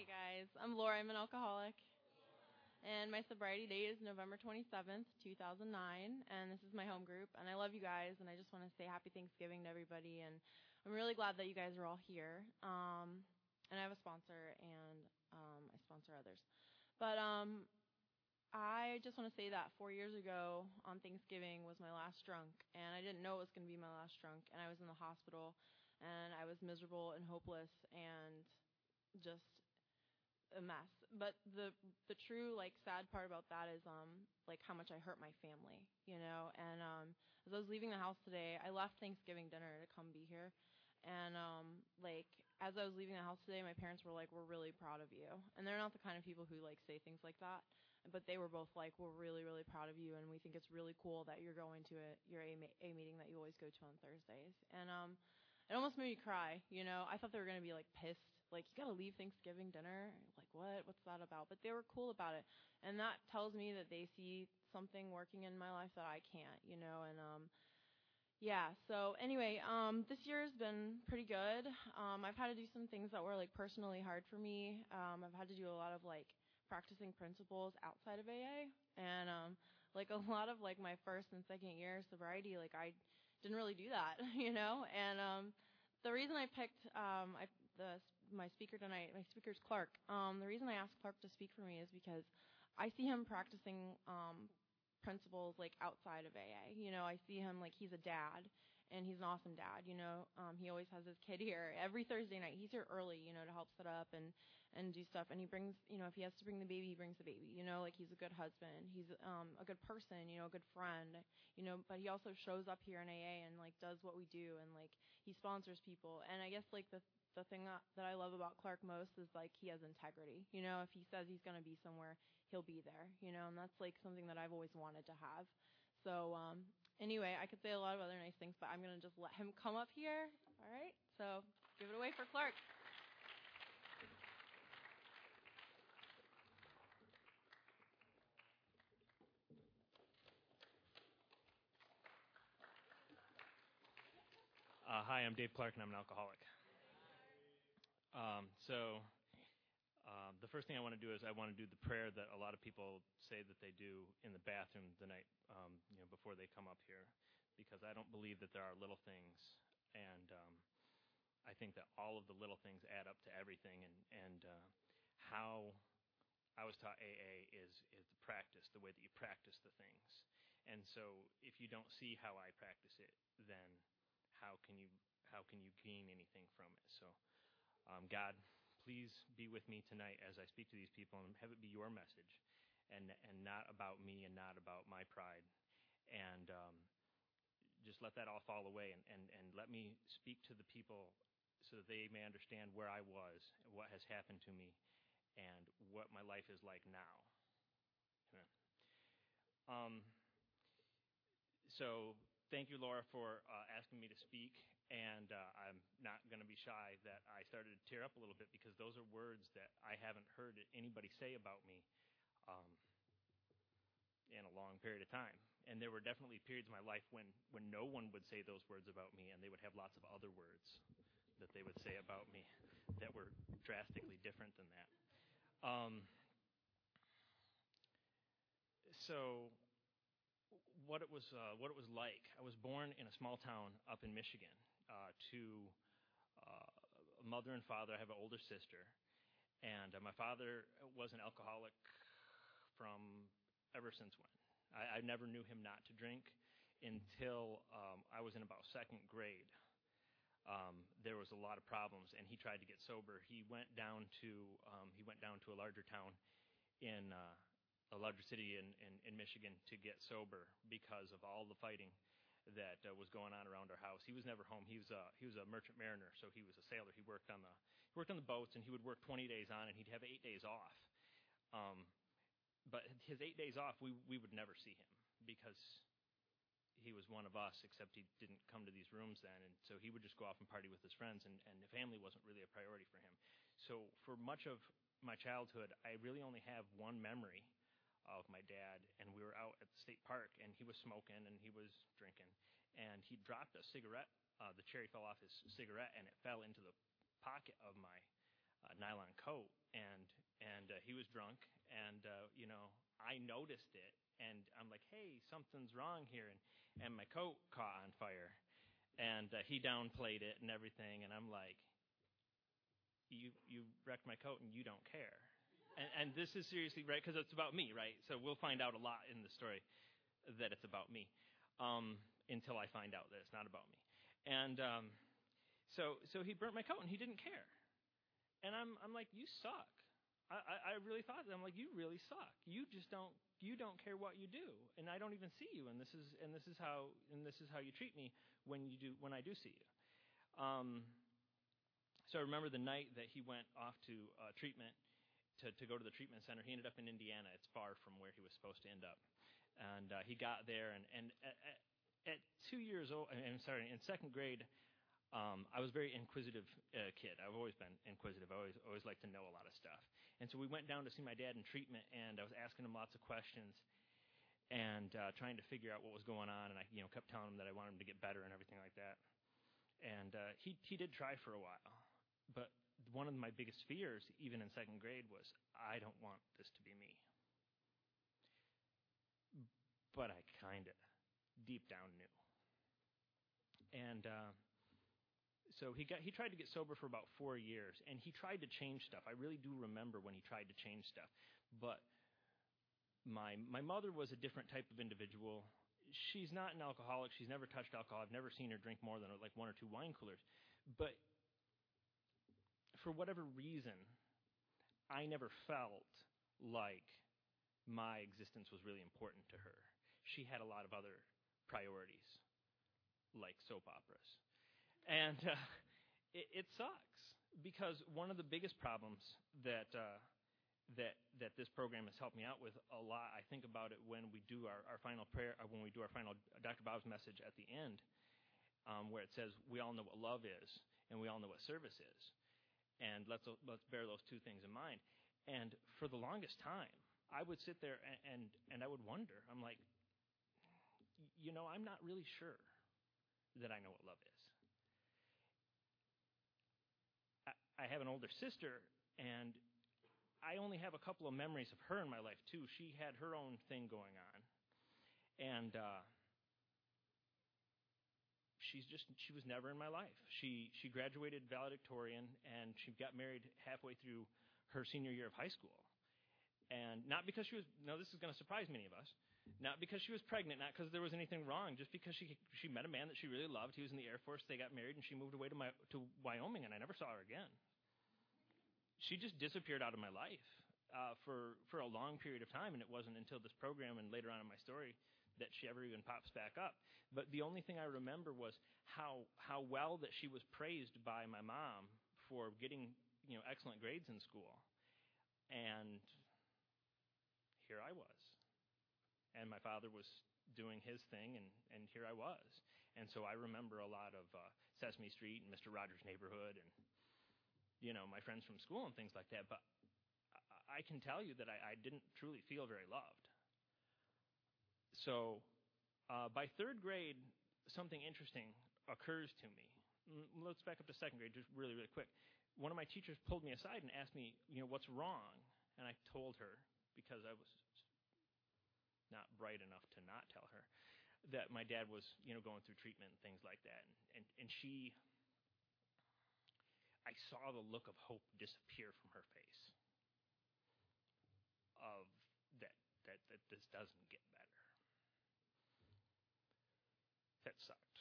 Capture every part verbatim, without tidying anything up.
Hey guys, I'm Laura. I'm an alcoholic, and my sobriety date is November twenty-seventh, two thousand nine, and this is my home group, and I love you guys, and I just want to say happy Thanksgiving to everybody, and I'm really glad that you guys are all here, um, and I have a sponsor, and um, I sponsor others, but um, I just want to say that four years ago on Thanksgiving was my last drunk, and I didn't know it was going to be my last drunk, and I was in the hospital, and I was miserable and hopeless, and just a mess. But the the true like sad part about that is um like how much I hurt my family, you know. And um as I was leaving the house today, I left Thanksgiving dinner to come be here. And um like as I was leaving the house today, my parents were like, "We're really proud of you." And they're not the kind of people who like say things like that, but they were both like, "We're really really proud of you, and we think it's really cool that you're going to a your A, a meeting that you always go to on Thursdays." And um it almost made me cry, you know. I thought they were going to be, like, pissed. Like, you got to leave Thanksgiving dinner? Like, what? What's that about? But they were cool about it. And that tells me that they see something working in my life that I can't, you know. And, um, yeah, so anyway, um, this year has been pretty good. Um, I've had to do some things that were, like, personally hard for me. Um, I've had to do a lot of, like, practicing principles outside of A A. And, um, like, a lot of, like, my first and second year sobriety, like, I didn't really do that, you know. And um, the reason I picked um, I, the my speaker tonight, my speaker's Clark. Um, the reason I asked Clark to speak for me is because I see him practicing um, principles like outside of A A. You know, I see him like he's a dad, and he's an awesome dad. You know, um, he always has his kid here every Thursday night. He's here early, you know, to help set up and and do stuff. And he brings, you know, if he has to bring the baby, he brings the baby. You know, like he's a good husband. He's um, a good person. You know, a good friend. You know, but he also shows up here in A A and like does what we do, and like he sponsors people. And I guess like the the thing that, that I love about Clark most is like he has integrity. You know, if he says he's going to be somewhere, he'll be there. You know, and that's like something that I've always wanted to have. So um, anyway, I could say a lot of other nice things, but I'm going to just let him come up here. All right? So give it away for Clark. Uh, hi, I'm Dave Clark, and I'm an alcoholic. Um, so um, the first thing I want to do is I want to do the prayer that a lot of people say that they do in the bathroom the night um, you know, before they come up here, because I don't believe that there are little things, and um, I think that all of the little things add up to everything, and, and uh, how I was taught A A is, is the practice, the way that you practice the things. And so if you don't see how I practice it, then how can you how can you gain anything from it? So um, God, please be with me tonight as I speak to these people, and have it be your message, and and not about me and not about my pride. And um, just let that all fall away, and, and, and let me speak to the people so that they may understand where I was, what has happened to me, and what my life is like now. Amen. Um, so thank you, Laura, for uh, asking me to speak, and uh, I'm not going to be shy that I started to tear up a little bit, because those are words that I haven't heard anybody say about me um, in a long period of time. And there were definitely periods in my life when, when no one would say those words about me, and they would have lots of other words that they would say about me that were drastically different than that. Um, so what it was uh, what it was like. I was born in a small town up in Michigan uh, to uh, a mother and father. I have an older sister, and uh, my father was an alcoholic from ever since when. I, I never knew him not to drink until um, I was in about second grade. Um, there was a lot of problems, and he tried to get sober. He went down to um, he went down to a larger town in uh, a larger city in, in, in Michigan to get sober because of all the fighting that uh, was going on around our house. He was never home. He was a he was a merchant mariner, so he was a sailor. He worked on the he worked on the boats, and he would work twenty days on, and he'd have eight days off. Um, but his eight days off, we we would never see him because he was one of us, except he didn't come to these rooms then, and so he would just go off and party with his friends, and, and the family wasn't really a priority for him. So for much of my childhood, I really only have one memory of my dad, and we were out at the state park, and he was smoking, and he was drinking, and he dropped a cigarette. Uh, the cherry fell off his cigarette, and it fell into the pocket of my uh, nylon coat, and and uh, he was drunk, and uh, you know I noticed it, and I'm like, hey, something's wrong here, and and my coat caught on fire, and uh, he downplayed it and everything, and I'm like, you you wrecked my coat and you don't care. And, and this is seriously, right, because it's about me, right? So we'll find out a lot in the story that it's about me, um, until I find out that it's not about me. And um, so so he burnt my coat, and he didn't care. And I'm I'm like, you suck. I, I, I really thought that. I'm like, you really suck. You just don't you don't care what you do, and I don't even see you. And this is and this is how and this is how you treat me when you do when I do see you. Um, so I remember the night that he went off to uh, treatment. To, to go to the treatment center. He ended up in Indiana. It's far from where he was supposed to end up. And uh, he got there, and, and at, at two years old, I'm sorry, in second grade, um, I was a very inquisitive uh, kid. I've always been inquisitive. I always, always liked to know a lot of stuff. And so we went down to see my dad in treatment, and I was asking him lots of questions and uh, trying to figure out what was going on. And I you know, kept telling him that I wanted him to get better and everything like that. And uh, he, he did try for a while. But one of my biggest fears, even in second grade, was I don't want this to be me. But I kind of deep down knew. And uh, so he got he tried to get sober for about four years, and he tried to change stuff. I really do remember when he tried to change stuff. But my my mother was a different type of individual. She's not an alcoholic. She's never touched alcohol. I've never seen her drink more than like one or two wine coolers. But for whatever reason, I never felt like my existence was really important to her. She had a lot of other priorities, like soap operas. And uh, it, it sucks, because one of the biggest problems that, uh, that, that this program has helped me out with a lot, I think about it when we do our, our final prayer, or when we do our final Doctor Bob's message at the end, um, where it says, we all know what love is, and we all know what service is. And let's let's bear those two things in mind. And for the longest time, I would sit there and, and, and I would wonder. I'm like, you know, I'm not really sure that I know what love is. I, I have an older sister, and I only have a couple of memories of her in my life, too. She had her own thing going on. And uh, she's just, she was never in my life. She she graduated valedictorian, and she got married halfway through her senior year of high school. And not because she was, no, this is going to surprise many of us, not because she was pregnant, not because there was anything wrong, just because she she met a man that she really loved. He was in the Air Force. They got married, and she moved away to my to Wyoming, and I never saw her again. She just disappeared out of my life uh, for, for a long period of time, and it wasn't until this program and later on in my story that she ever even pops back up. But the only thing I remember was how how well that she was praised by my mom for getting, you know, excellent grades in school. And here I was. And my father was doing his thing, and, and here I was. And so I remember a lot of uh, Sesame Street and Mister Rogers' Neighborhood and, you know, my friends from school and things like that. But I, I can tell you that I, I didn't truly feel very loved. So uh, by third grade, something interesting occurs to me. Let's back up to second grade just really, really quick. One of my teachers pulled me aside and asked me, you know, what's wrong? And I told her, because I was not bright enough to not tell her, that my dad was, you know, going through treatment and things like that. And, and, and she, I saw the look of hope disappear from her face, of that, that, that this doesn't get better. That sucked.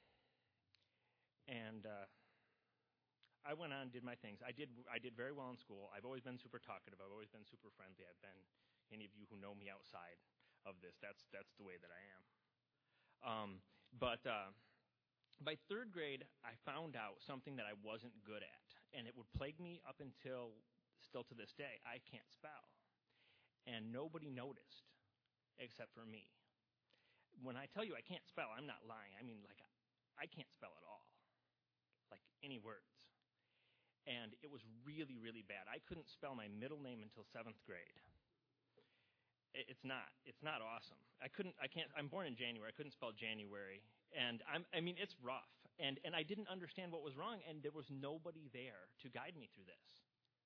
And uh, I went on and did my things. I did I did very well in school. I've always been super talkative. I've always been super friendly. I've been, any of you who know me outside of this, that's that's the way that I am. Um, but uh, by third grade, I found out something that I wasn't good at, and it would plague me up until, still to this day. I can't spell. And nobody noticed except for me. When I tell you I can't spell, I'm not lying. I mean, like, I can't spell at all, like any words. And it was really, really bad. I couldn't spell my middle name until seventh grade. It's not. It's not awesome. I couldn't. I can't. I'm born in January. I couldn't spell January, and I'm. I mean, it's rough. And and I didn't understand what was wrong, and there was nobody there to guide me through this.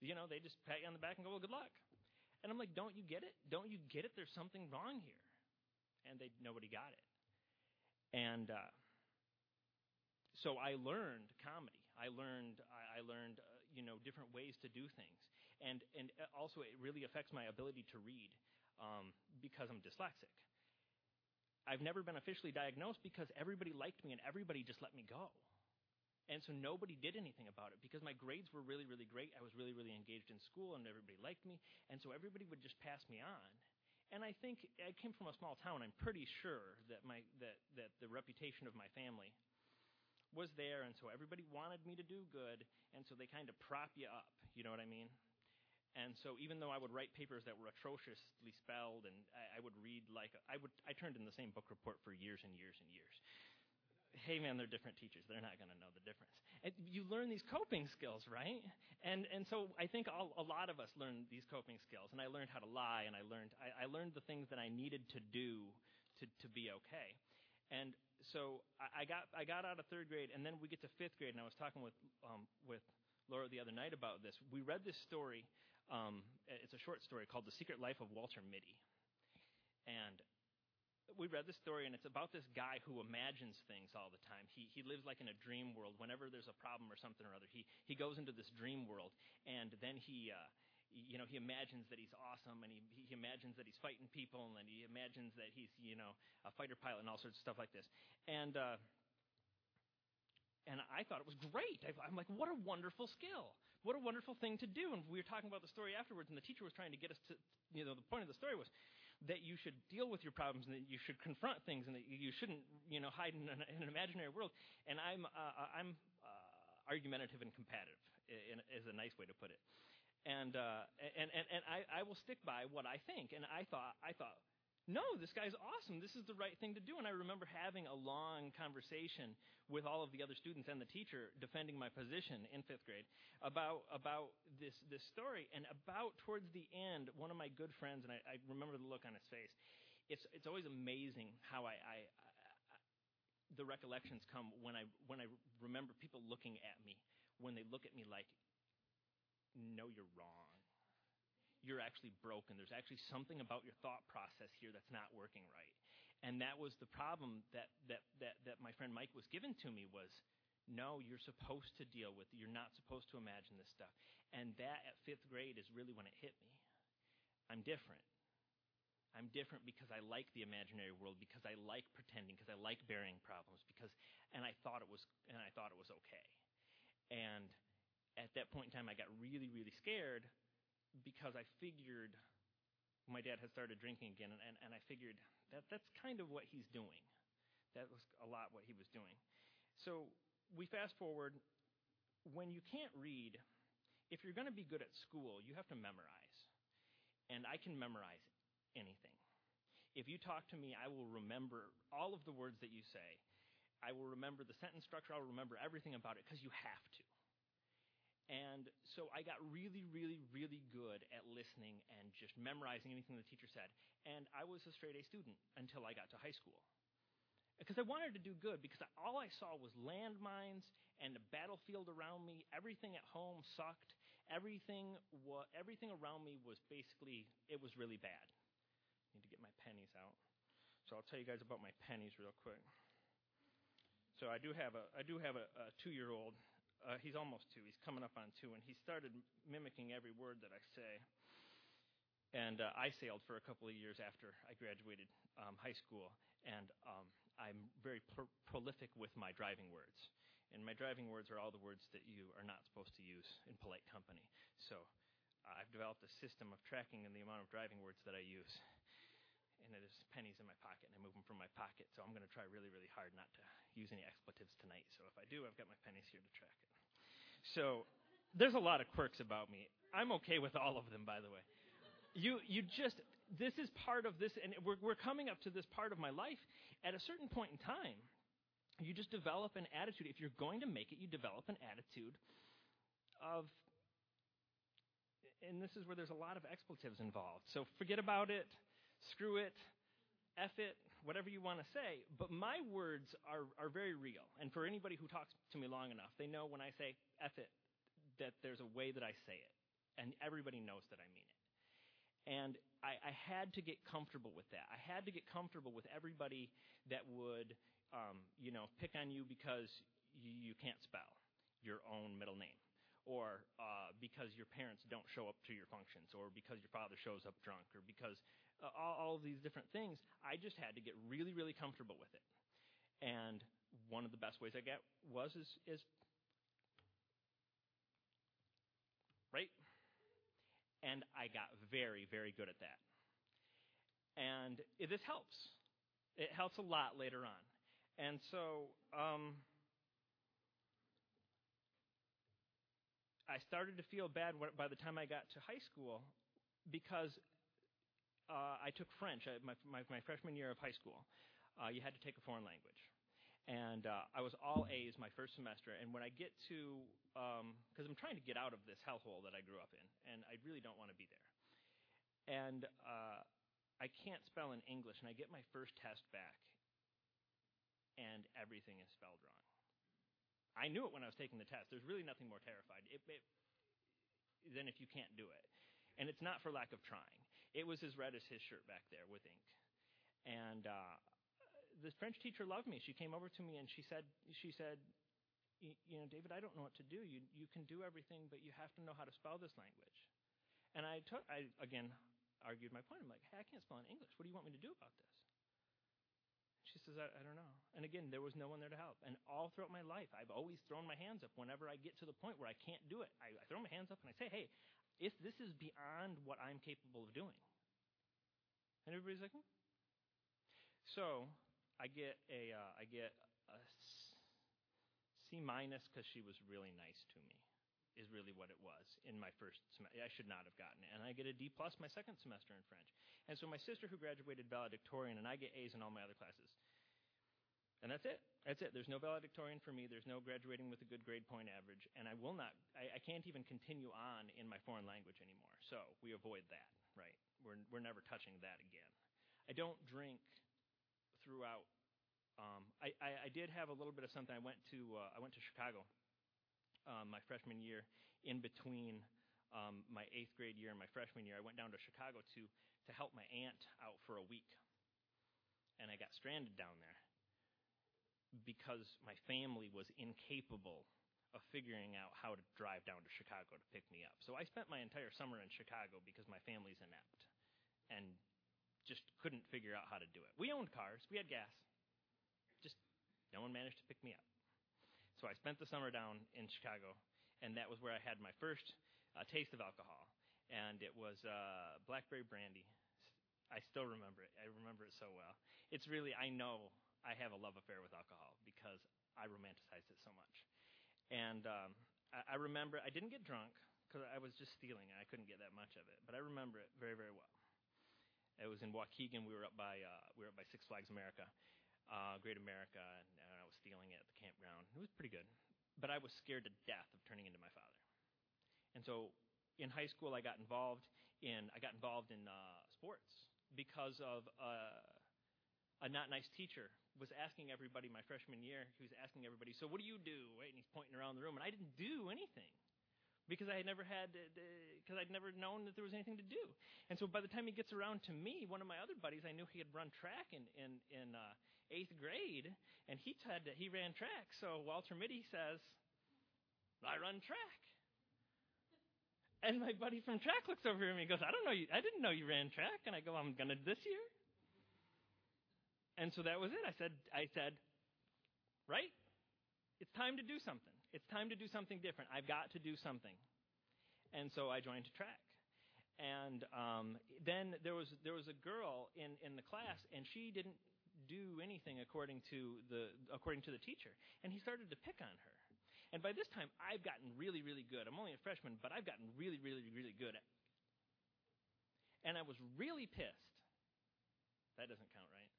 You know, they just pat you on the back and go, well, good luck. And I'm like, don't you get it? Don't you get it? There's something wrong here. And they nobody got it. And uh, so I learned comedy. I learned, I, I learned, uh, you know, different ways to do things. And and also it really affects my ability to read um, because I'm dyslexic. I've never been officially diagnosed because everybody liked me and everybody just let me go. And so nobody did anything about it because my grades were really, really great. I was really, really engaged in school and everybody liked me. And so everybody would just pass me on. And I think I came from a small town. I'm pretty sure that my that, that the reputation of my family was there. And so everybody wanted me to do good. And so they kind of prop you up. You know what I mean? And so even though I would write papers that were atrociously spelled, and I, I would read like, I would, I turned in the same book report for years and years and years. Hey man, they're different teachers. They're not going to know the difference. And you learn these coping skills, right? And and so I think all, a lot of us learn these coping skills. And I learned how to lie, and I learned, I, I learned the things that I needed to do to, to be okay. And so I, I got, I got out of third grade, and then we get to fifth grade, and I was talking with, um, with Laura the other night about this. We read this story. Um, it's a short story called The Secret Life of Walter Mitty. And we read this story, and it's about this guy who imagines things all the time. He he lives like in a dream world. Whenever there's a problem or something or other, he, he goes into this dream world, and then he, uh, you know, he imagines that he's awesome, and he, he imagines that he's fighting people, and then he imagines that he's, you know, a fighter pilot and all sorts of stuff like this. And uh, And I thought it was great. I'm like, what a wonderful skill. What a wonderful thing to do. And we were talking about the story afterwards, and the teacher was trying to get us to, you know, the point of the story was that you should deal with your problems and that you should confront things and that you shouldn't, you know, hide in an, in an imaginary world. And I'm, uh, I'm uh, argumentative and combative, in, is a nice way to put it. And uh, and and, and I, I will stick by what I think. And I thought, I thought, no, this guy's awesome. This is the right thing to do. And I remember having a long conversation with all of the other students and the teacher defending my position in fifth grade about about this this story. And about towards the end, one of my good friends, and I, I remember the look on his face, it's it's always amazing how I, I, I the recollections come when I when I remember people looking at me, when they look at me like, no, you're wrong. You're actually broken. There's actually something about your thought process here that's not working right. And that was the problem that that that, that my friend Mike was given to me was, no, you're supposed to deal with it. You're not supposed to imagine this stuff. And that at fifth grade is really when it hit me. I'm different. I'm different because I like the imaginary world, because I like pretending, because I like burying problems, because and I thought it was and I thought it was okay. And at that point in time I got really, really scared, because I figured my dad had started drinking again, and, and, and I figured that that's kind of what he's doing. That was a lot what he was doing. So we fast forward. When you can't read, if you're going to be good at school, you have to memorize. And I can memorize anything. If you talk to me, I will remember all of the words that you say. I will remember the sentence structure. I'll remember everything about it because you have to. And so I got really, really, really good at listening and just memorizing anything the teacher said. And I was a straight A student until I got to high school. Because I wanted to do good, because all I saw was landmines and the battlefield around me. Everything at home sucked. Everything, wa- everything around me was basically, it was really bad. I need to get my pennies out. So I'll tell you guys about my pennies real quick. So I do have a, I do have a, a two-year-old. Uh, he's almost two. He's coming up on two, and he started mimicking every word that I say. And uh, I sailed for a couple of years after I graduated um, high school, and um, I'm very pro- prolific with my driving words. And my driving words are all the words that you are not supposed to use in polite company. So uh, I've developed a system of tracking in the amount of driving words that I use. And it is pennies in my pocket, and I move them from my pocket. So I'm going to try really, really hard not to use any expletives tonight. So if I do, I've got my pennies here to track it. So there's a lot of quirks about me. I'm okay with all of them, by the way. You you just, this is part of this, and we're we're coming up to this part of my life. At a certain point in time, you just develop an attitude. If you're going to make it, you develop an attitude of, and this is where there's a lot of expletives involved. So forget about it, screw it, F it, whatever you want to say. But my words are, are very real. And for anybody who talks to me long enough, they know when I say F it, that there's a way that I say it. and everybody knows that I mean it. And I, I had to get comfortable with that. I had to get comfortable with everybody that would, um, you know, pick on you because you, you can't spell your own middle name, or uh, because your parents don't show up to your functions, or because your father shows up drunk, or because uh, all, all of these different things. I just had to get really, really comfortable with it. And one of the best ways I got was is, is right? And I got very, very good at that. And it, this helps. It helps a lot later on. And so um, I started to feel bad by the time I got to high school because uh, I took French I, my, my, my freshman year of high school. Uh, you had to take a foreign language. And uh, I was all A's my first semester. And when I get to, because um, I'm trying to get out of this hellhole that I grew up in, and I really don't want to be there. And uh, I can't spell in English, and I get my first test back, and everything is spelled wrong. I knew it when I was taking the test. There's really nothing more terrified it, it, than if you can't do it. And it's not for lack of trying. It was as red as his shirt back there with ink. And uh, the French teacher loved me. She came over to me and she said, she said, you know, David, I don't know what to do. You you can do everything, but you have to know how to spell this language. And I took, I again argued my point. I'm like, hey, I can't spell in English. What do you want me to do about this? She says, I, I don't know. And again, there was no one there to help. And all throughout my life, I've always thrown my hands up whenever I get to the point where I can't do it. I, I throw my hands up and I say, hey, if this is beyond what I'm capable of doing. And everybody's like, hmm. So I get a uh, I get a C minus because she was really nice to me, is really what it was in my first semester. I should not have gotten it. And I get a D plus my second semester in French. And so my sister, who graduated valedictorian, and I get A's in all my other classes. And that's it. That's it. There's no valedictorian for me. There's no graduating with a good grade point average. And I will not, I, I can't even continue on in my foreign language anymore. So we avoid that, right? We're, we're never touching that again. I don't drink throughout. Um, I, I, I did have a little bit of something. I went to, uh, I went to Chicago um, my freshman year, in between um, my eighth grade year and my freshman year. I went down to Chicago to, to help my aunt out for a week. And I got stranded down there because my family was incapable of figuring out how to drive down to Chicago to pick me up. So I spent my entire summer in Chicago because my family's inept and just couldn't figure out how to do it. We owned cars. We had gas. Just no one managed to pick me up. So I spent the summer down in Chicago, and that was where I had my first uh, taste of alcohol. And it was uh, blackberry brandy. I still remember it. I remember it so well. It's really, I know I have a love affair with alcohol because I romanticized it so much. And um, I, I remember, I didn't get drunk because I was just stealing and I couldn't get that much of it. But I remember it very, very well. It was in Waukegan. We were up by uh, we were up by Six Flags America, uh, Great America, and, and I was stealing it at the campground. It was pretty good. But I was scared to death of turning into my father. And so in high school, I got involved in I got involved in uh, sports because of uh, a not nice teacher was asking everybody my freshman year. He was asking everybody, so what do you do? Right? And he's pointing around the room, and I didn't do anything because I had never had because I'd never known that there was anything to do. And so by the time he gets around to me, one of my other buddies, I knew he had run track in in in uh, eighth grade, and he had to, he ran track. So Walter Mitty says, I run track. And my buddy from track looks over at me and goes, I don't know you. I didn't know you ran track. And I go, I'm gonna this year. And so that was it. I said, I said, right? It's time to do something. It's time to do something different. I've got to do something. And so I joined track. And um, then there was there was a girl in, in the class, and she didn't do anything according to the according to the teacher. And he started to pick on her. And by this time, I've gotten really, really good. I'm only a freshman, but I've gotten really, really, really good at it. And I was really pissed. That doesn't count, right?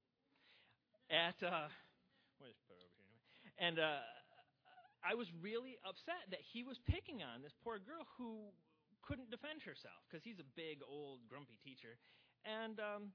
At, uh, we'll just put it over here anyway. And uh, I was really upset that he was picking on this poor girl who couldn't defend herself because he's a big, old, grumpy teacher. And um,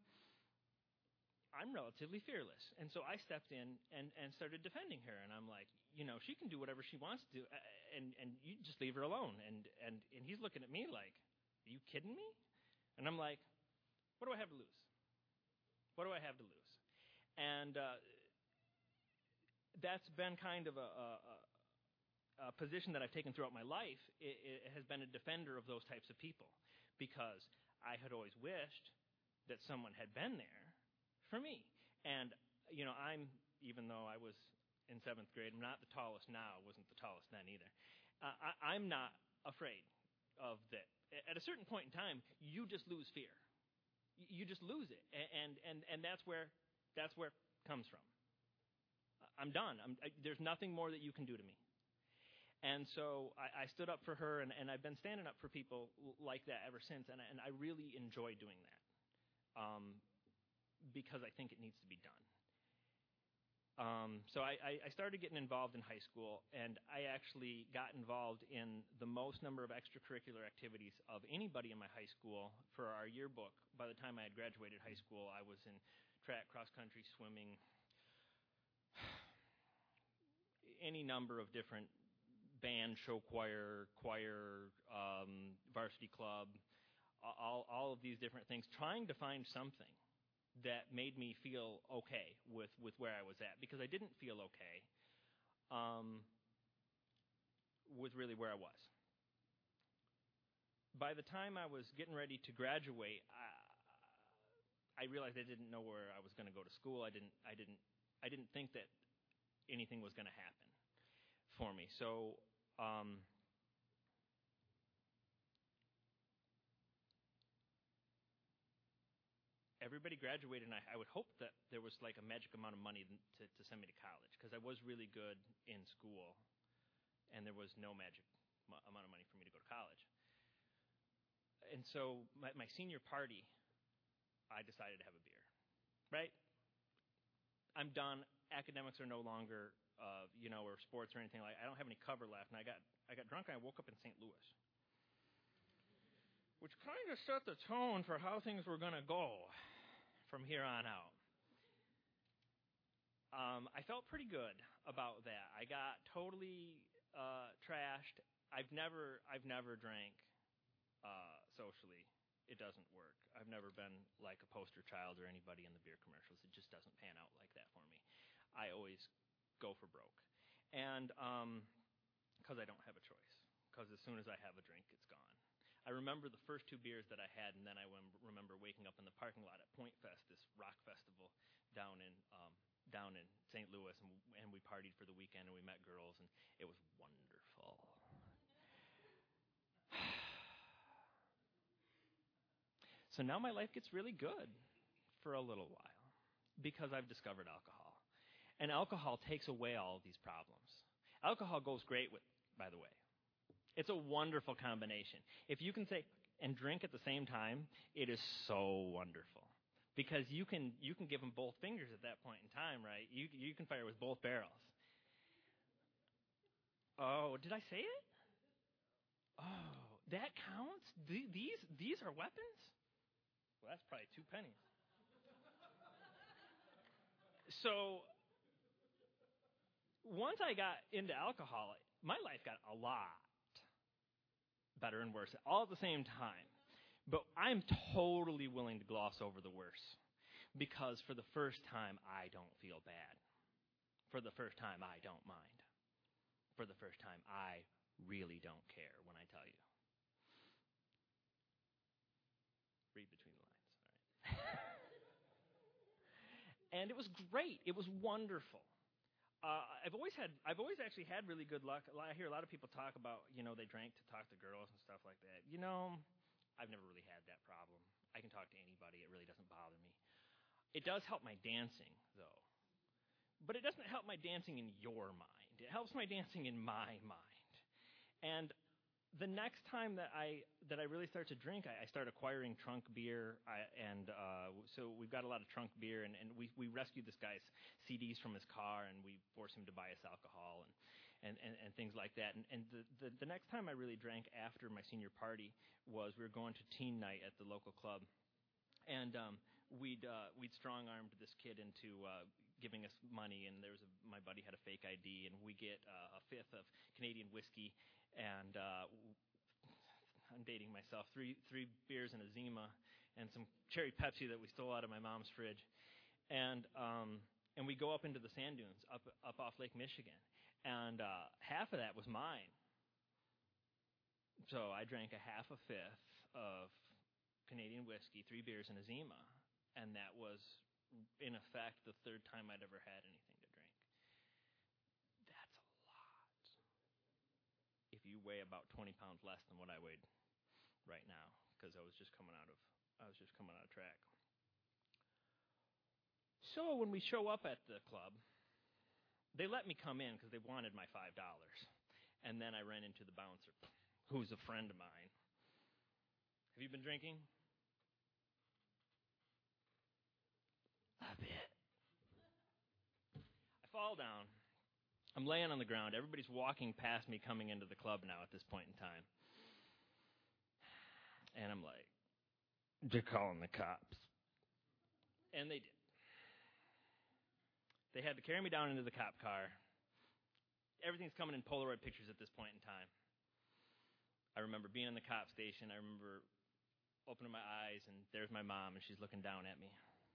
I'm relatively fearless. And so I stepped in and, and started defending her. And I'm like, you know, she can do whatever she wants to do, and, and you just leave her her alone. And, and, and he's looking at me like, are you kidding me? And I'm like, what do I have to lose? What do I have to lose? And uh, that's been kind of a, a, a position that I've taken throughout my life. It, it has been a defender of those types of people, because I had always wished that someone had been there for me. And, you know, I'm, even though I was in seventh grade, I'm not the tallest now, wasn't the tallest then either. Uh, I, I'm not afraid of that. At a certain point in time, you just lose fear. You just lose it, and and and that's where that's where it comes from. I'm done. I'm, I, there's nothing more that you can do to me. And so I, I stood up for her, and, and I've been standing up for people like that ever since, and I, and I really enjoy doing that, um, because I think it needs to be done. Um, so I, I started getting involved in high school, and I actually got involved in the most number of extracurricular activities of anybody in my high school for our yearbook. By the time I had graduated high school, I was in track, cross-country, swimming, any number of different band, show choir, choir, um, varsity club, all, all of these different things, trying to find something that made me feel okay with, with where I was at, because I didn't feel okay um, with really where I was. By the time I was getting ready to graduate, I, I realized I didn't know where I was going to go to school. I didn't, I didn't, I didn't think that anything was going to happen for me. So um, everybody graduated, and I, I would hope that there was like a magic amount of money to, to send me to college, because I was really good in school, and there was no magic m- amount of money for me to go to college. And so my, my senior party, I decided to have a beer, right? I'm done. Academics are no longer, uh, you know, or sports or anything like. I don't have any cover left, and I got I got drunk, and I woke up in Saint Louis, which kind of set the tone for how things were going to go from here on out. Um, I felt pretty good about that. I got totally uh, trashed. I've never I've never drank uh, socially. It doesn't work. I've never been like a poster child or anybody in the beer commercials. It just doesn't pan out like that for me. I always go for broke. And because um, I don't have a choice. Because as soon as I have a drink, it's gone. I remember the first two beers that I had, and then I remember waking up in the parking lot at Point Fest, this rock festival down in um, down in Saint Louis, and, and we partied for the weekend, and we met girls, and it was wonderful. So now my life gets really good for a little while because I've discovered alcohol. And alcohol takes away all of these problems. Alcohol goes great with, by the way. It's a wonderful combination. If you can say and drink at the same time, it is so wonderful. Because you can you can give them both fingers at that point in time, right? You you can fire with both barrels. Oh, did I say it? Oh, that counts? These these are weapons? Well, that's probably two pennies. So once I got into alcohol, my life got a lot better and worse all at the same time. But I'm totally willing to gloss over the worse, because for the first time, I don't feel bad. For the first time, I don't mind. For the first time, I really don't care when I tell you. Read between the lines. All right. And it was great. It was wonderful. Uh, I've always had, I've always actually had really good luck. I hear a lot of people talk about, you know, they drank to talk to girls and stuff like that. You know, I've never really had that problem. I can talk to anybody. It really doesn't bother me. It does help my dancing, though. But it doesn't help my dancing in your mind. It helps my dancing in my mind. And the next time that I that I really start to drink, I, I start acquiring trunk beer, I, and uh, so we've got a lot of trunk beer, and, and we we rescued this guy's C Ds from his car, and we forced him to buy us alcohol and and, and, and things like that. And, and the, the the next time I really drank after my senior party was we were going to teen night at the local club, and um, we'd uh, we'd strong armed this kid into uh, giving us money, and there was a, my buddy had a fake I D, and we get uh, a fifth of Canadian whiskey. and uh, I'm dating myself. Three three beers and a Zima, and some cherry Pepsi that we stole out of my mom's fridge, and um, and we go up into the sand dunes up up off Lake Michigan, and uh, half of that was mine. So I drank a half a fifth of Canadian whiskey, three beers, and a Zima, and that was, in effect, the third time I'd ever had anything to drink. That's a lot. If you weigh about twenty pounds less than what I weighed right now, because I was just coming out of I was just coming out of track. So when we show up at the club, they let me come in because they wanted my five dollars, and then I ran into the bouncer, who's a friend of mine. Have you been drinking? A bit. I fall down. I'm laying on the ground. Everybody's walking past me coming into the club now at this point in time. And I'm like, they're calling the cops. And they did. They had to carry me down into the cop car. Everything's coming in Polaroid pictures at this point in time. I remember being in the cop station. I remember opening my eyes, and there's my mom, and she's looking down at me.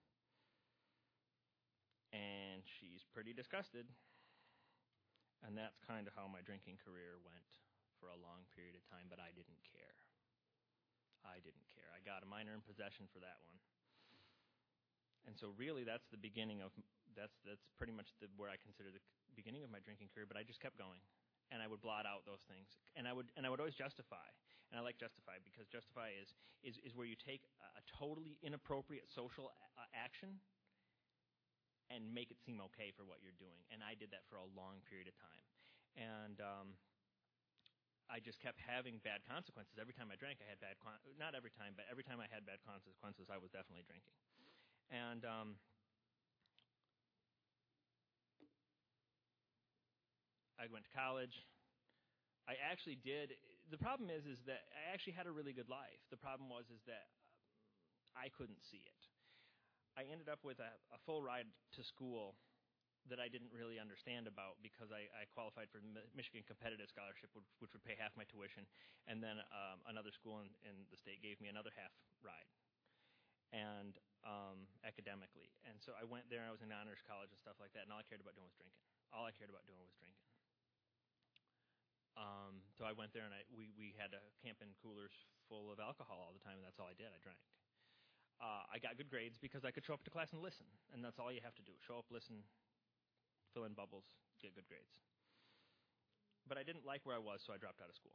And she's pretty disgusted. And that's kind of how my drinking career went for a long period of time, but I didn't care. I didn't care. I got a minor in possession for that one. And so really that's the beginning of, that's that's pretty much the, where I consider the beginning of my drinking career, but I just kept going. And I would blot out those things. And I would and I would always justify. And I like justify because justify is is, is where you take a, a totally inappropriate social a- action and make it seem okay for what you're doing. And I did that for a long period of time. And um, I just kept having bad consequences. Every time I drank, I had bad con- not every time, but every time I had bad consequences, I was definitely drinking. And um, I went to college. I actually did. The problem is, is that I actually had a really good life. The problem was, is that I couldn't see it. I ended up with a, a full ride to school that I didn't really understand about because I, I qualified for the Michigan Competitive Scholarship, which, which would pay half my tuition, and then um, another school in, in the state gave me another half ride, and um, academically. And so I went there, and I was in honors college and stuff like that, and all I cared about doing was drinking. All I cared about doing was drinking. Um, so I went there, and I, we, we had a camping coolers full of alcohol all the time, and that's all I did. I drank. Uh, I got good grades because I could show up to class and listen, and that's all you have to do. Show up, listen, fill in bubbles, get good grades. But I didn't like where I was, so I dropped out of school.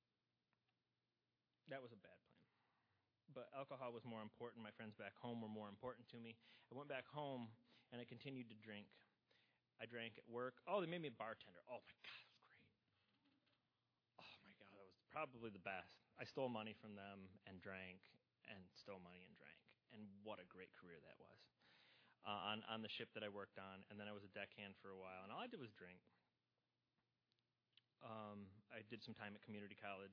That was a bad plan. But alcohol was more important. My friends back home were more important to me. I went back home, and I continued to drink. I drank at work. Oh, they made me a bartender. Oh, my God, that was great. Oh, my God, that was probably the best. I stole money from them and drank and stole money and drank. And what a great career that was. Uh, on, on the ship that I worked on, and then I was a deckhand for a while, and all I did was drink. Um, I did some time at community college,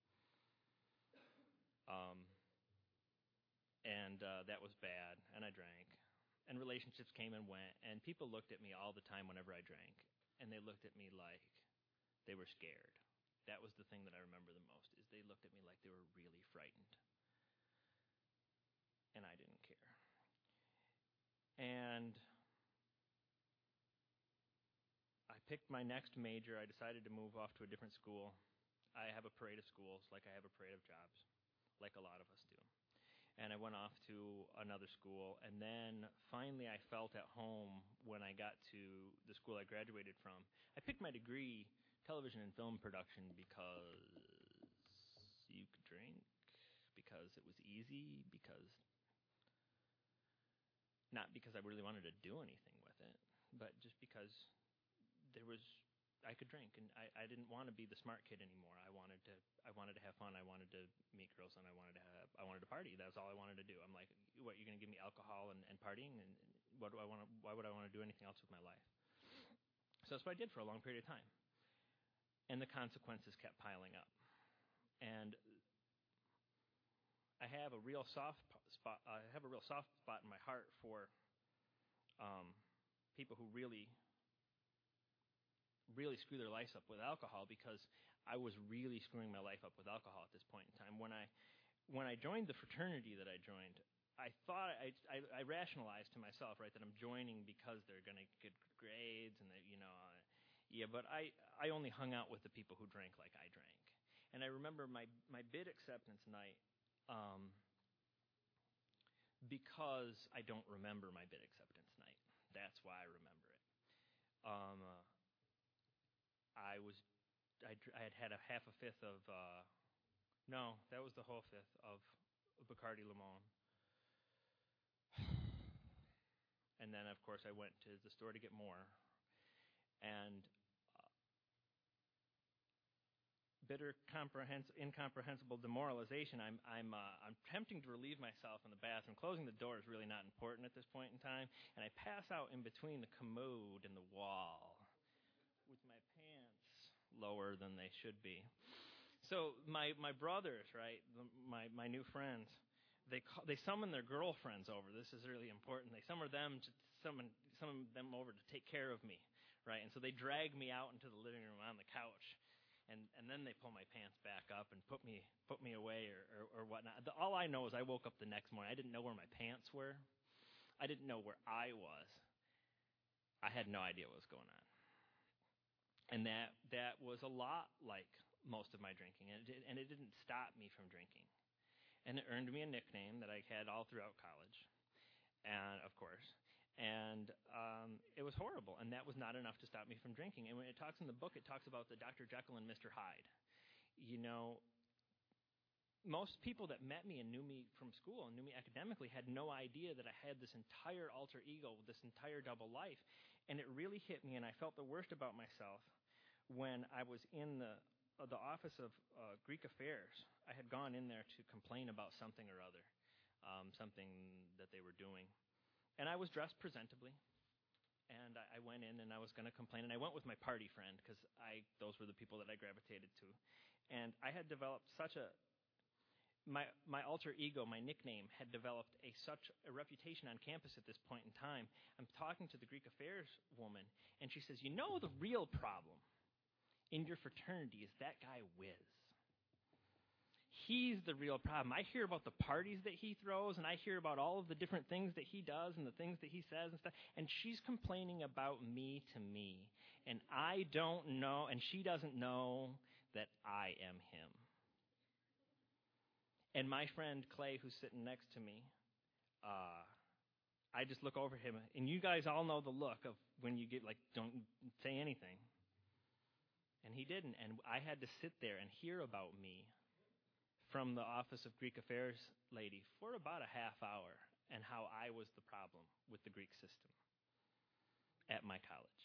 um, and uh, that was bad, and I drank. And relationships came and went, and people looked at me all the time whenever I drank, and they looked at me like they were scared. That was the thing that I remember the most, is they looked at me like they were really frightened, and I didn't care. And I picked my next major. I decided to move off to a different school. I have a parade of schools, like I have a parade of jobs, like a lot of us do. And I went off to another school, and then finally I felt at home when I got to the school I graduated from. I picked my degree, television and film production, because you could drink, because it was easy, because not because I really wanted to do anything with it, but just because there was, I could drink, and I, I didn't want to be the smart kid anymore. I wanted to, I wanted to have fun. I wanted to meet girls, and I wanted to have, I wanted to party. That's all I wanted to do. I'm like, what, you're going to give me alcohol and, and partying, and what do I want to? Why would I want to do anything else with my life? So that's what I did for a long period of time, and the consequences kept piling up, and I have a real soft spot. I have a real soft spot in my heart for um, people who really, really screw their lives up with alcohol, because I was really screwing my life up with alcohol at this point in time. When I when I joined the fraternity that I joined, I thought I, I, I rationalized to myself, right, that I'm joining because they're going to get good grades and that, you know, uh, yeah, but I, I only hung out with the people who drank like I drank. And I remember my, my bid acceptance night, um, because I don't remember my bid acceptance night. That's why I remember it. Um, uh, I was, I, I had had a half a fifth of, uh, no, that was the whole fifth of Bacardi Limon. And then, of course, I went to the store to get more. And uh, bitter, comprehens- incomprehensible demoralization. I'm, I'm, uh, I'm attempting to relieve myself in the bathroom. Closing the door is really not important at this point in time. And I pass out in between the commode and the wall with my pants lower than they should be. So my, my brothers, right, the, my, my new friends, They call, they summon their girlfriends over. This is really important. They summon them to summon summon them over to take care of me, right? And so they drag me out into the living room on the couch, and, and then they pull my pants back up and put me put me away or, or, or whatnot. The, all I know is I woke up the next morning. I didn't know where my pants were. I didn't know where I was. I had no idea what was going on. And that that was a lot like most of my drinking, and it, did, and it didn't stop me from drinking. And it earned me a nickname that I had all throughout college, and of course, and um, it was horrible, and that was not enough to stop me from drinking. And when it talks in the book, it talks about the Doctor Jekyll and Mister Hyde. You know, most people that met me and knew me from school and knew me academically had no idea that I had this entire alter ego, this entire double life, and it really hit me, and I felt the worst about myself when I was in the Uh, the Office of uh, Greek Affairs. I had gone in there to complain about something or other, um, something that they were doing. And I was dressed presentably, and I, I went in and I was going to complain. And I went with my party friend because I those were the people that I gravitated to. And I had developed such a my my alter ego, my nickname, had developed a such a reputation on campus at this point in time. I'm talking to the Greek Affairs woman, and she says, "You know, the real problem in your fraternity is that guy Wiz. He's the real problem. I hear about the parties that he throws, and I hear about all of the different things that he does and the things that he says and stuff, and she's complaining about me to me, and I don't know, and she doesn't know that I am him." And my friend Clay, who's sitting next to me, uh, I just look over him, and you guys all know the look of when you get like, don't say anything. And he didn't, and I had to sit there and hear about me from the Office of Greek Affairs lady for about a half hour and how I was the problem with the Greek system at my college.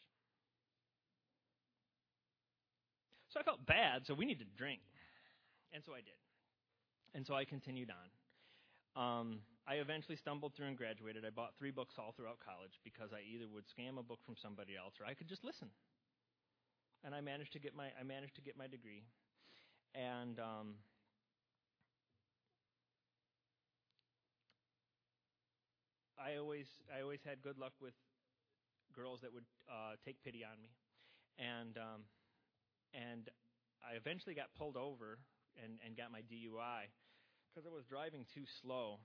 So I felt bad, so we needed to drink. And so I did. And so I continued on. Um, I eventually stumbled through and graduated. I bought three books all throughout college because I either would scam a book from somebody else or I could just listen. And I managed to get my I managed to get my degree, and um, I always I always had good luck with girls that would uh, take pity on me, and um, and I eventually got pulled over and, and got my D U I because I was driving too slow.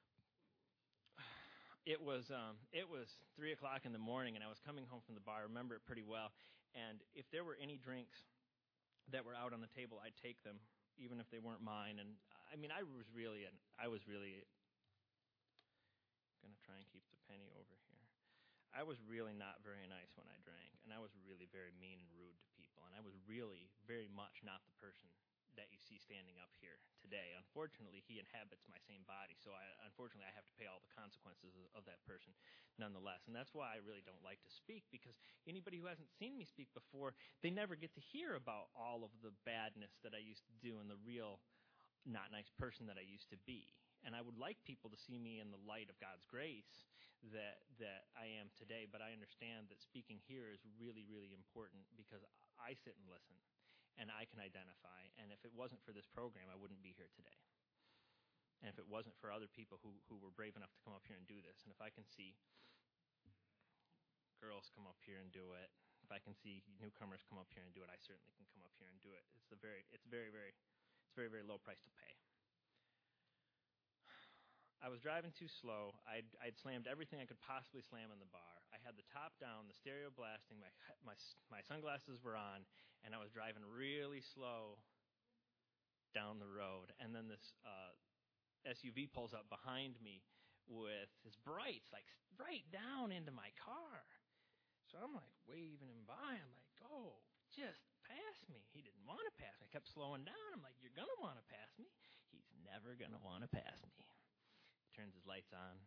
It was um, it was three o'clock in the morning, and I was coming home from the bar. I remember it pretty well. And if there were any drinks that were out on the table, I'd take them, even if they weren't mine. And I mean, I was really, an, I was really gonna try and keep the penny over here. I was really not very nice when I drank, and I was really very mean and rude to people. And I was really very much not the person that you see standing up here today. Unfortunately, he inhabits my same body, so I, unfortunately, I have to pay all the consequences of, of that person nonetheless. And that's why I really don't like to speak, because anybody who hasn't seen me speak before, they never get to hear about all of the badness that I used to do and the real not nice person that I used to be. And I would like people to see me in the light of God's grace that that I am today, but I understand that speaking here is really, really important because I sit and listen. And I can identify. And if it wasn't for this program, I wouldn't be here today. And if it wasn't for other people who, who were brave enough to come up here and do this, and if I can see girls come up here and do it, If I can see newcomers come up here and do it, I certainly can come up here and do it. It's a very, it's very, very, it's very, very low price to pay. I was driving too slow. I'd, I'd slammed everything I could possibly slam in the bar. I had the top down, the stereo blasting, my, my, my sunglasses were on, and I was driving really slow down the road. And then this uh, S U V pulls up behind me with his brights, like right down into my car. So I'm like waving him by. I'm like, go, just pass me. He didn't want to pass me. I kept slowing down. I'm like, you're going to want to pass me. He's never going to want to pass me. Turns his lights on.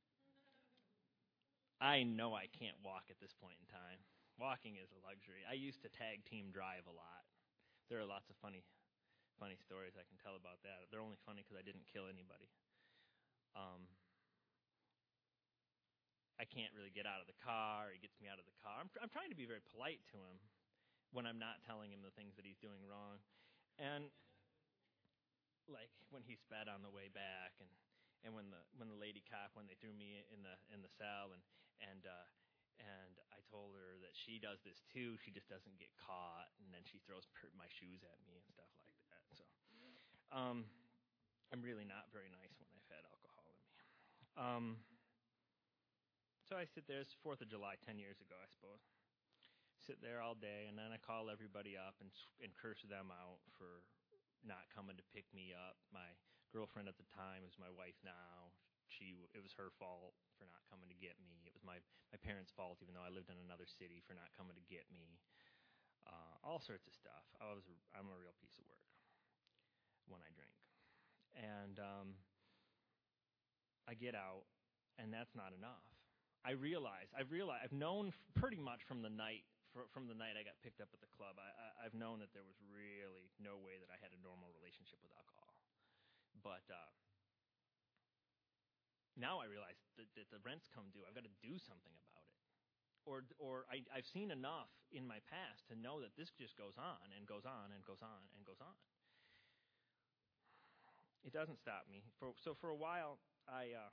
I know I can't walk at this point in time. Walking is a luxury. I used to tag team drive a lot. There are lots of funny funny stories I can tell about that. They're only funny because I didn't kill anybody. Um, I can't really get out of the car. He gets me out of the car. I'm, I'm trying to be very polite to him when I'm not telling him the things that he's doing wrong. And like when he sped on the way back, and And when the when the lady cop, when they threw me in the in the cell, and and uh, and I told her that she does this too. She just doesn't get caught, and then she throws per- my shoes at me and stuff like that. So, um, I'm really not very nice when I've had alcohol in me. Um, so I sit there. It's Fourth of July, ten years ago, I suppose. Sit there all day, and then I call everybody up and and curse them out for not coming to pick me up. My girlfriend at the time is my wife now. She it was her fault for not coming to get me. It was my, my parents' fault, even though I lived in another city, for not coming to get me. Uh, all sorts of stuff. I was a, I'm a real piece of work when I drink. And um, I get out, and that's not enough. I realize I've realized I've known pretty much from the night from the night I got picked up at the club. I, I, I've known that there was really no way that I had a normal relationship with alcohol. But uh, now I realize that, that the rent's come due. I've got to do something about it. Or or I, I've seen enough in my past to know that this just goes on and goes on and goes on and goes on. It doesn't stop me. For, so for a while, I uh,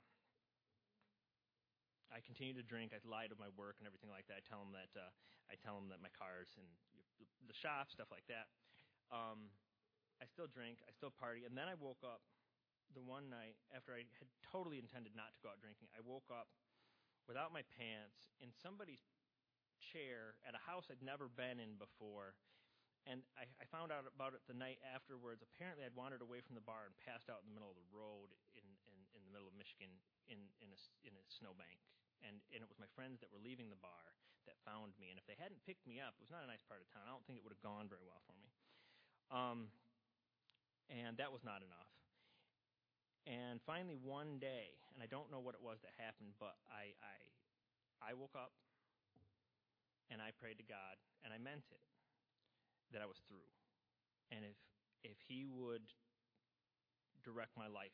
I continue to drink. I lie to my work and everything like that. I tell them that uh, I tell them that my car's in the shop, stuff like that. Um, I still drink. I still party. And then I woke up the one night after I had totally intended not to go out drinking. I woke up without my pants in somebody's chair at a house I'd never been in before. And I, I found out about it the night afterwards. Apparently, I'd wandered away from the bar and passed out in the middle of the road in, in, in the middle of Michigan in, in, a, in a snowbank. And, and it was my friends that were leaving the bar that found me. And if they hadn't picked me up, it was not a nice part of town. I don't think it would have gone very well for me. Um, and that was not enough. And finally, one day, and I don't know what it was that happened, but I, I, I woke up, and I prayed to God, and I meant it, that I was through. And if if He would direct my life,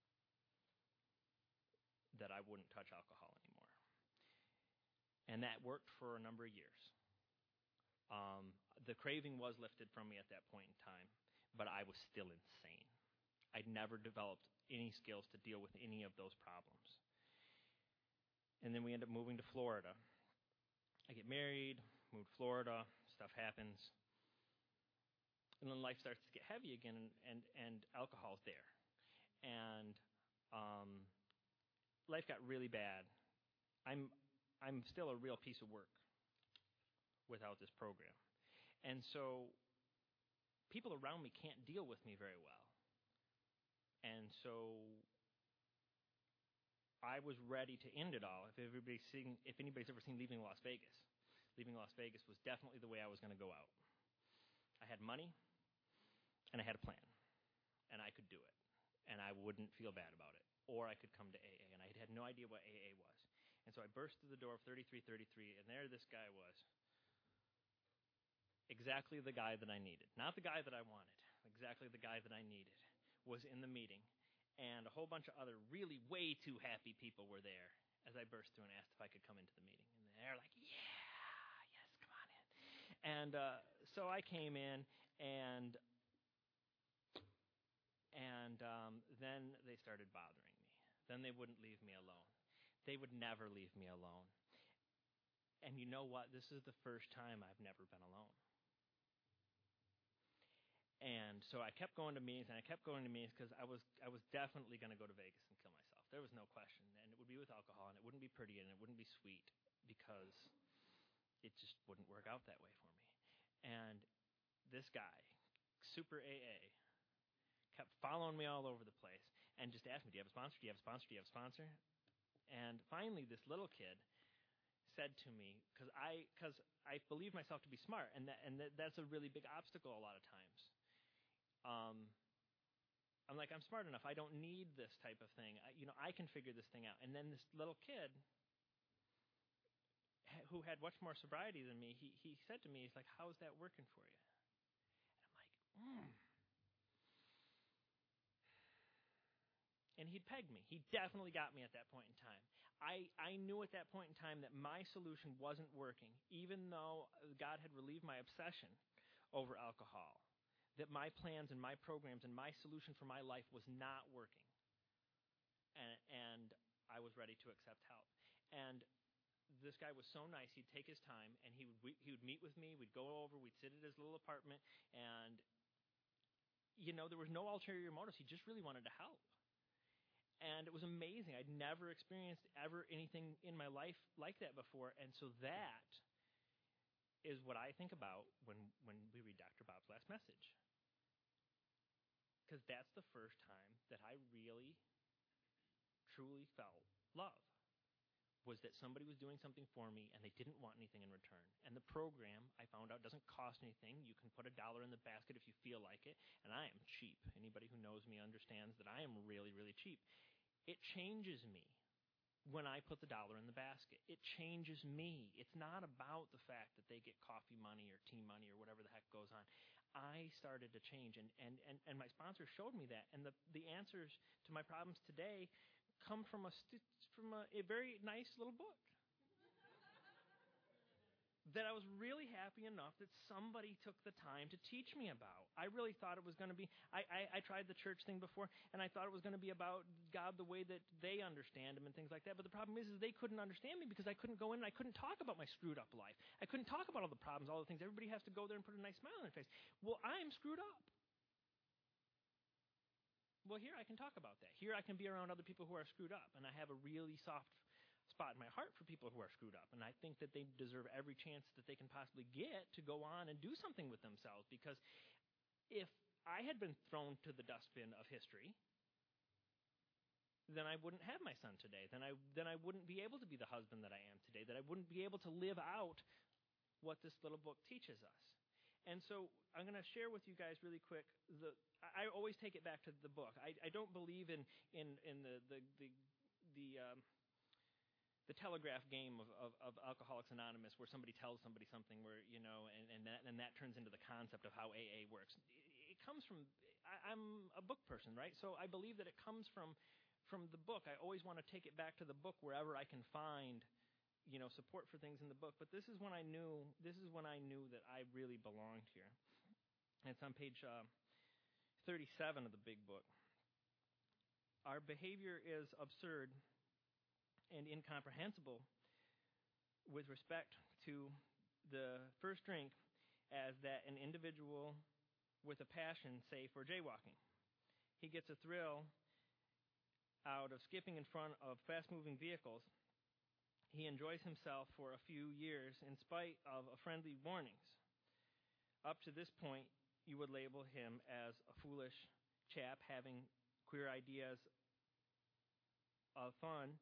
that I wouldn't touch alcohol anymore. And that worked for a number of years. Um, the craving was lifted from me at that point in time, but I was still insane. I'd never developed any skills to deal with any of those problems. And then we end up moving to Florida. I get married, move to Florida, stuff happens. And then life starts to get heavy again, and, and, and alcohol's there. And um, life got really bad. I'm I'm still a real piece of work without this program. And so people around me can't deal with me very well. And so I was ready to end it all. If everybody's seen, if anybody's ever seen Leaving Las Vegas, Leaving Las Vegas was definitely the way I was going to go out. I had money, and I had a plan, and I could do it, and I wouldn't feel bad about it. Or I could come to A A, and I had no idea what A A was. And so I burst through the door of thirty-three thirty-three, and there this guy was. Exactly the guy that I needed. Not the guy that I wanted. Exactly the guy that I needed was in the meeting. And a whole bunch of other really way too happy people were there as I burst through and asked if I could come into the meeting. And they're like, yeah, yes, come on in. And uh, so I came in, and and um, then they started bothering me. Then they wouldn't leave me alone. They would never leave me alone. And you know what? This is the first time I've never been alone. And so I kept going to meetings, and I kept going to meetings because I was I was definitely going to go to Vegas and kill myself. There was no question. And it would be with alcohol, and it wouldn't be pretty, and it wouldn't be sweet because it just wouldn't work out that way for me. And this guy, super A A, kept following me all over the place and just asked me, do you have a sponsor? Do you have a sponsor? Do you have a sponsor? And finally, this little kid said to me, because I, cause I believe myself to be smart, and, that, and that, that's a really big obstacle a lot of times. Um, I'm like, I'm smart enough. I don't need this type of thing. I, you know, I can figure this thing out. And then this little kid ha- who had much more sobriety than me, he, he said to me, he's like, how's that working for you? And I'm like, hmm. And he'd pegged me. He definitely got me at that point in time. I, I knew at that point in time that my solution wasn't working, even though God had relieved my obsession over alcohol, that my plans and my programs and my solution for my life was not working. And, and I was ready to accept help. And this guy was so nice. He'd take his time, and he would, he would meet with me. We'd go over. We'd sit at his little apartment. And, you know, there was no ulterior motives. He just really wanted to help. And it was amazing. I'd never experienced ever anything in my life like that before. And so that is what I think about when, when we read Doctor Bob's last message. Because that's the first time that I really, truly felt love, was that somebody was doing something for me and they didn't want anything in return. And the program, I found out, doesn't cost anything. You can put a dollar in the basket if you feel like it. And I am cheap. Anybody who knows me understands that I am really, really cheap. It changes me when I put the dollar in the basket. It changes me. It's not about the fact that they get coffee money or tea money or whatever the heck goes on. I started to change, and, and, and, and my sponsor showed me that. And the, the answers to my problems today come from a, st- from a, a very nice little book that I was really happy enough that somebody took the time to teach me about. I really thought it was going to be, I, I, I tried the church thing before, and I thought it was going to be about God the way that they understand him and things like that. But the problem is, is they couldn't understand me because I couldn't go in and I couldn't talk about my screwed up life. I couldn't talk about all the problems, all the things. Everybody has to go there and put a nice smile on their face. Well, I'm screwed up. Well, here I can talk about that. Here I can be around other people who are screwed up, and I have a really soft spot in my heart for people who are screwed up, and I think that they deserve every chance that they can possibly get to go on and do something with themselves, because if I had been thrown to the dustbin of history, then I wouldn't have my son today. Then I then I wouldn't be able to be the husband that I am today, that I wouldn't be able to live out what this little book teaches us. And so I'm going to share with you guys really quick. The I always take it back to the book. I, I don't believe in in, in the the the, the um, the telegraph game of, of, of Alcoholics Anonymous, where somebody tells somebody something, where you know, and, and that and that turns into the concept of how A A works. It, it comes from. I, I'm a book person, right? So I believe that it comes from from the book. I always want to take it back to the book wherever I can find, you know, support for things in the book. But this is when I knew. This is when I knew that I really belonged here. And it's on page uh, thirty-seven of the big book. Our behavior is absurd and incomprehensible with respect to the first drink, as that an individual with a passion, say, for jaywalking. He gets a thrill out of skipping in front of fast-moving vehicles. He enjoys himself for a few years in spite of friendly warnings. Up to this point, you would label him as a foolish chap having queer ideas of fun.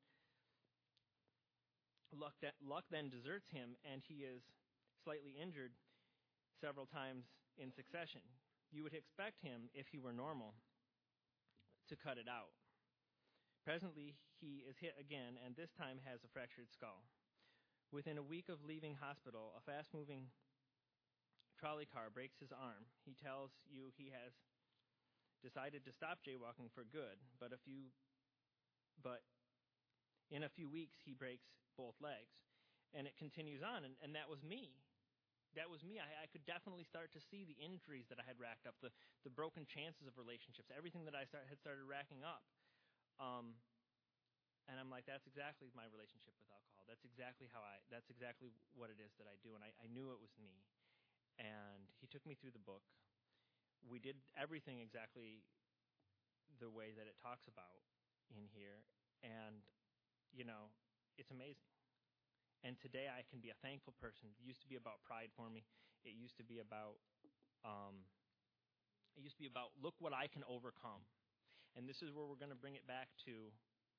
Luck, that, luck then deserts him, and he is slightly injured several times in succession. You would expect him, if he were normal, to cut it out. Presently, he is hit again, and this time has a fractured skull. Within a week of leaving hospital, a fast-moving trolley car breaks his arm. He tells you he has decided to stop jaywalking for good, but a few, but in a few weeks he breaks both legs, and it continues on. And, and that was me. That was me. I, I could definitely start to see the injuries that I had racked up, the, the broken chances of relationships, everything that I start, had started racking up. Um, And I'm like, that's exactly my relationship with alcohol. That's exactly how I, that's exactly what it is that I do. And I, I knew it was me. And he took me through the book. We did everything exactly the way that it talks about in here. And, you know, it's amazing. And today I can be a thankful person. It used to be about pride for me. It used to be about, um, it used to be about, look what I can overcome. And this is where we're going to bring it back to,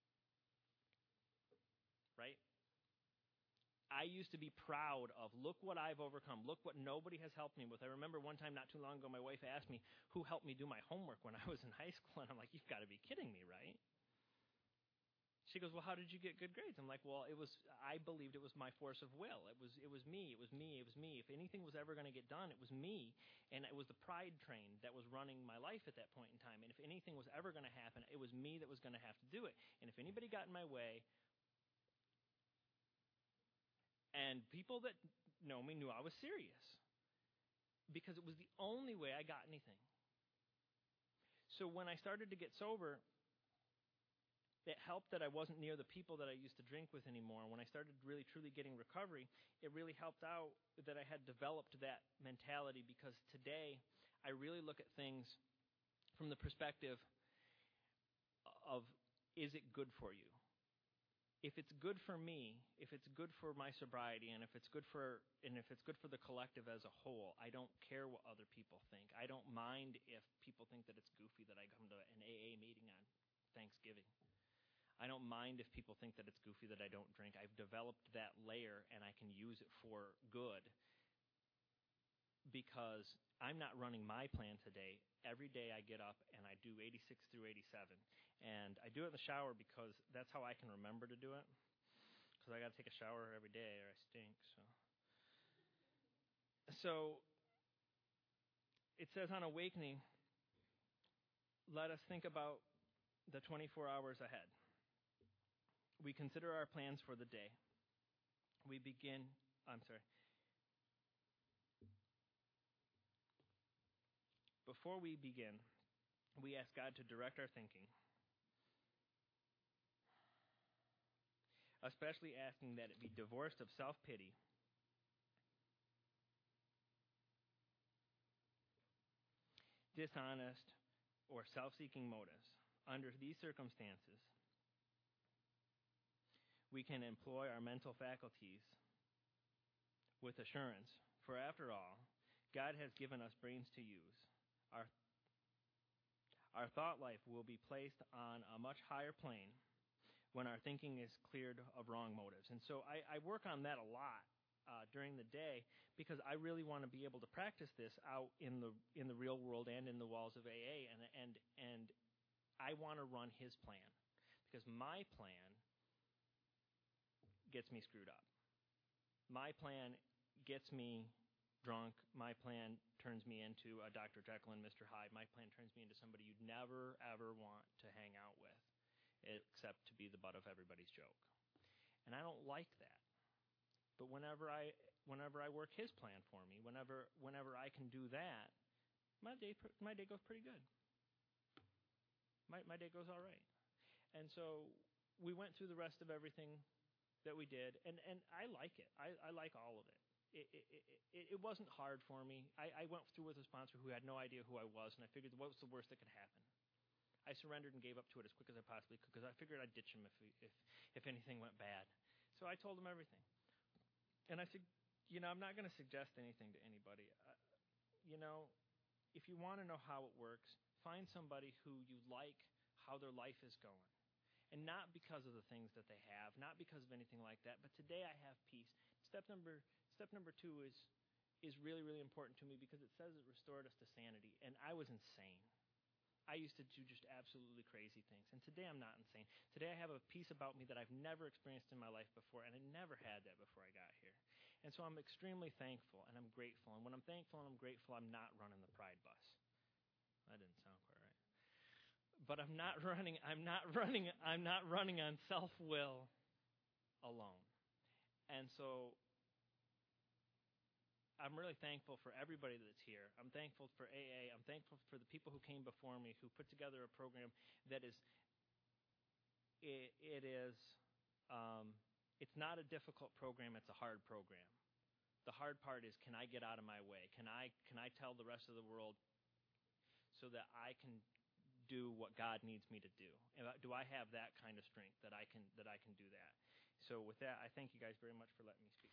right? I used to be proud of, look what I've overcome. Look what nobody has helped me with. I remember one time not too long ago, my wife asked me who helped me do my homework when I was in high school. And I'm like, you've got to be kidding me, right? She goes, well, how did you get good grades? I'm like, well, it was, I believed it was my force of will. It was, it was me, it was me, it was me. If anything was ever going to get done, it was me. And it was the pride train that was running my life at that point in time. And if anything was ever going to happen, it was me that was going to have to do it. And if anybody got in my way, and people that know me knew I was serious, because it was the only way I got anything. So when I started to get sober, it helped that I wasn't near the people that I used to drink with anymore. When I started really, truly getting recovery, it really helped out that I had developed that mentality, because today I really look at things from the perspective of, is it good for you? If it's good for me, if it's good for my sobriety, and if it's good for and if it's good for the collective as a whole, I don't care what other people think. I don't mind if people think that it's goofy that I come to an A A meeting on Thanksgiving. I don't mind if people think that it's goofy that I don't drink. I've developed that layer, and I can use it for good, because I'm not running my plan today. Every day I get up and I do eighty-six through eighty-seven. And I do it in the shower because that's how I can remember to do it. Because I got to take a shower every day or I stink. So, so it says on awakening, let us think about the twenty-four hours ahead. We consider our plans for the day. We begin, I'm sorry. Before we begin, we ask God to direct our thinking, especially asking that it be divorced of self-pity, dishonest, or self-seeking motives. Under these circumstances, we can employ our mental faculties with assurance, for after all, God has given us brains to use. Our, our thought life will be placed on a much higher plane when our thinking is cleared of wrong motives. And so I, I work on that a lot uh, during the day, because I really want to be able to practice this out in the in the real world and in the walls of A A, and and and I want to run His plan, because my plan gets me screwed up. My plan gets me drunk. My plan turns me into a Doctor Jekyll and Mister Hyde. My plan turns me into somebody you'd never, ever want to hang out with, except to be the butt of everybody's joke. And I don't like that. But whenever I whenever I work His plan for me, whenever whenever I can do that, my day my day goes pretty good. My my day goes all right. And so we went through the rest of everything that we did, and, and I like it. I, I like all of it. It, it, it. it wasn't hard for me. I, I went through with a sponsor who had no idea who I was, and I figured what was the worst that could happen. I surrendered and gave up to it as quick as I possibly could, because I figured I'd ditch him if, if if anything went bad. So I told him everything. And I said, you know, I'm not going to suggest anything to anybody. Uh, you know, if you want to know how it works, find somebody who you like how their life is going. And not because of the things that they have, not because of anything like that, but today I have peace. Step number step number two is is really, really important to me, because it says it restored us to sanity. And I was insane. I used to do just absolutely crazy things. And today I'm not insane. Today I have a peace about me that I've never experienced in my life before, and I never had that before I got here. And so I'm extremely thankful, and I'm grateful. And when I'm thankful and I'm grateful, I'm not running the pride bus. That didn't sound quite right. But I'm not running, I'm not running, I'm not running on self-will alone. And so I'm really thankful for everybody that's here. I'm thankful for A A. I'm thankful for the people who came before me, who put together a program that is it, it is, um, it's not a difficult program, it's a hard program. The hard part is, can I get out of my way? Can I, can I tell the rest of the world so that I can do what God needs me to do? And do I have that kind of strength that I can, that I can do that? So with that, I thank you guys very much for letting me speak.